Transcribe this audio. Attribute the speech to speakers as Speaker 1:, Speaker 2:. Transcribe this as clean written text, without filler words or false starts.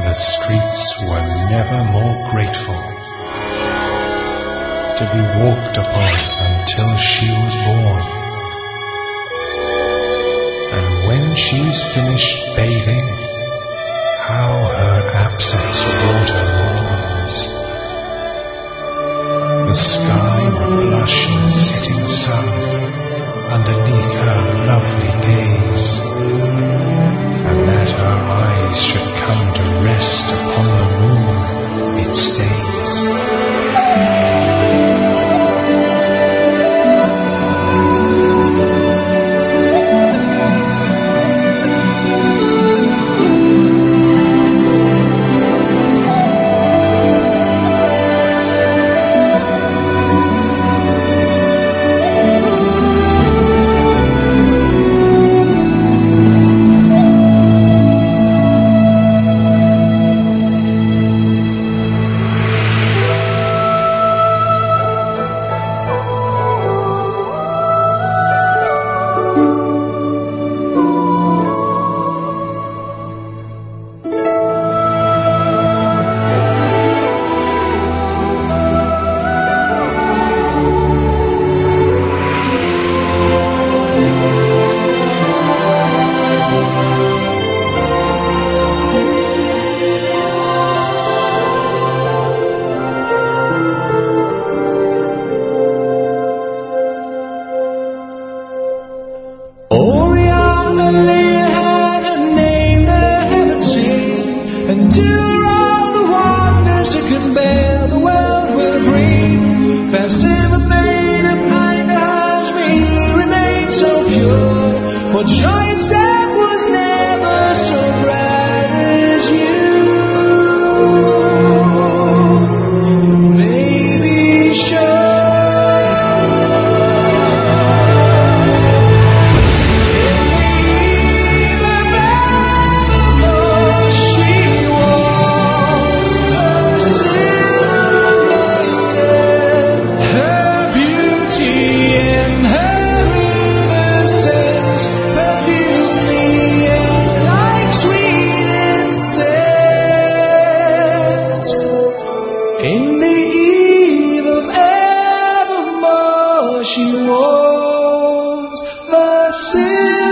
Speaker 1: The streets were never more grateful to be walked upon until she was born. And when she's finished bathing, how her absence water mourns. The sky would blush in the setting sun underneath her lovely gaze, and that her eyes should come to rest upon the moon it stays.
Speaker 2: For joy itself was never so bright as you. Baby, she was a silver maiden, her beauty and her innocence perfume the air like sweet incense. In the eve of evermore, she was the silver